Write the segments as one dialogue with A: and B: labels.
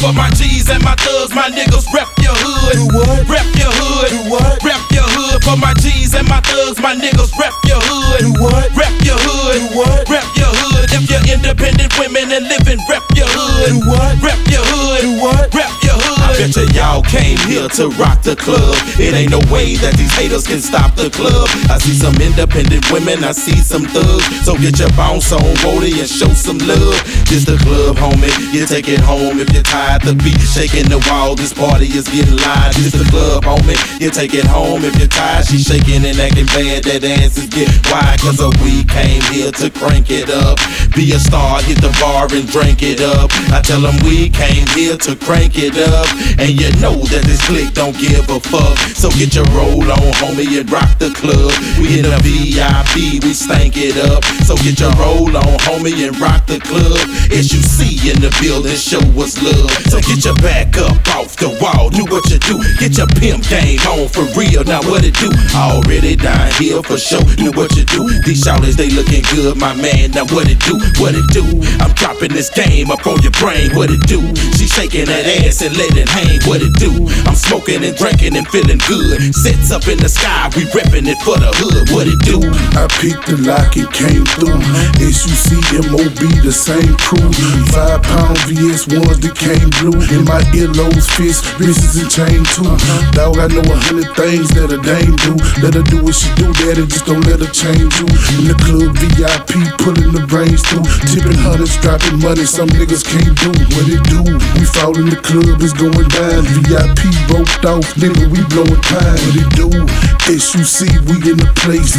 A: For my G's and my thugs, my niggas rep your hood.
B: Do what?
A: Rep your hood.
B: Do what?
A: Rep your hood. For my G's and my thugs, my niggas rep your hood.
B: Do what?
A: Rep your hood.
B: Do what?
A: Rep your hood. If you're independent women and living, rep your hood.
B: Do what?
A: Rep your hood.
B: Do what?
A: Rep your hood. I bet you y'all came here to rock the club. It ain't no way that these haters can stop the club. I see some independent women, I see some thugs. So get your bounce on, Wody, and show some love. This the club, homie. You take it home if you're tired. The beat shaking the wall. This party is getting live. This the club, homie. You take it home if you're tired. She shaking and acting bad. That ass is getting wide. Cause we came here to crank it up. Be a star, hit the bar and drink it up. I tell them we came here to crank it up. And you know that this clique don't give a fuck. So get your roll on, homie, and rock the club. We in the VIP, we stank it up. So get your roll on, homie, and rock the club. As you see in the building, show us love. So get your back up off the wall, do what you do. Get your pimp game on for real, now what it do? Already down here for show, do what you do. These shawties, they looking good, my man, now what it do? What it do? I'm dropping this game up on your brain, what it do? She shaking that ass and let it hang, what it do? I'm smoking and drinking and feeling good. Sets up in the sky, we repping it for the hood, what it do?
B: I picked the lock, it came through. SUC, MOB, the same crew. 5-pound VS1s that came blue. In my earlobes, fists, wrists, and chain too. Dog, I know 100 things that a dame do. Let her do what she do, daddy, just don't let her change you. In the club, VIP, pulling the brains through. Tipping hundreds, dropping money, some niggas can't do. What it do? We fall in the club, it's going down. VIP roped off, nigga, we blowing pine. What it do? SUC, we in the place.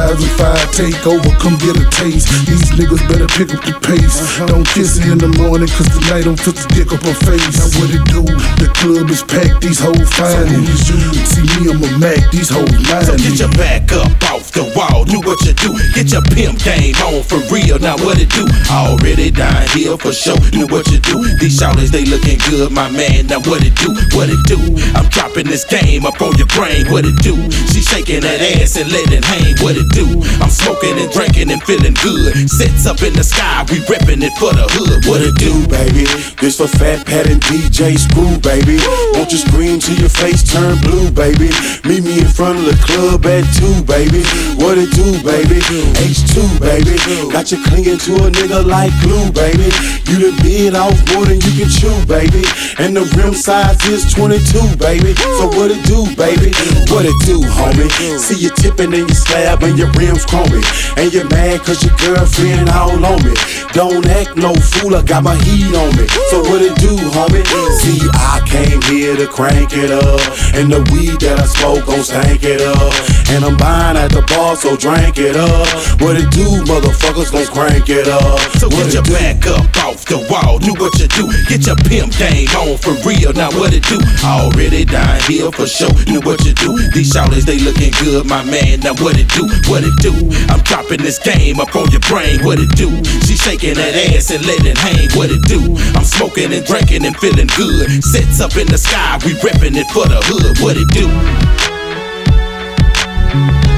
B: 2005 takeover, come get a taste. These niggas better pick up the pace. Don't kiss her in the morning, cause tonight don't fit the dick up her face. Now what it do? The club is packed, these hoes fine. And these you see me, I'm a Mac, these hoes mine.
A: So get your back up off the wall, do what you do. Get your pimp game on for real, now what it do? Already down here for show, do what you do. These shawties, they looking good, my man, now what it do? What it do? I'm dropping this game up on your brain, what it do? She shaking that ass and let it hang, what it do? I'm smoking and drinking and feeling good. Sets up in the sky, we repping it for the hood, what it do?
C: Baby, this for Fat Pat and DJ Screw, baby. Won't you scream till your face turn blue, baby? Meet me in front of the club at 2, baby. What it do, baby? H2, baby. Got you clinging to a nigga like glue, baby. You done bit off more than you can chew, baby. And the rim size is 22, baby. So what it do, baby? What it do, homie? See you tipping in your slab and your rims chromey. And you're mad cause your girlfriend all on me. Don't act no fool, I got my heat on me. So what it do, homie? See, I came here to crank it up. And the weed that I smoke gon' stank it up. And I'm buying at the bar, so drink it up. What it do, motherfuckers gon' crank it up.
A: So get your back up off the wall, do what you do. Get your pimp game on for real, now what it do? Already down here for show, do what you do. These shawties, they looking good, my man, now what it do? What it do? I'm dropping this game up on your brain, what it do? She shaking that ass and let it hang, what it do? I'm smoking and drinking and feeling good. Sets up in the sky, we repping it for the hood, what it do?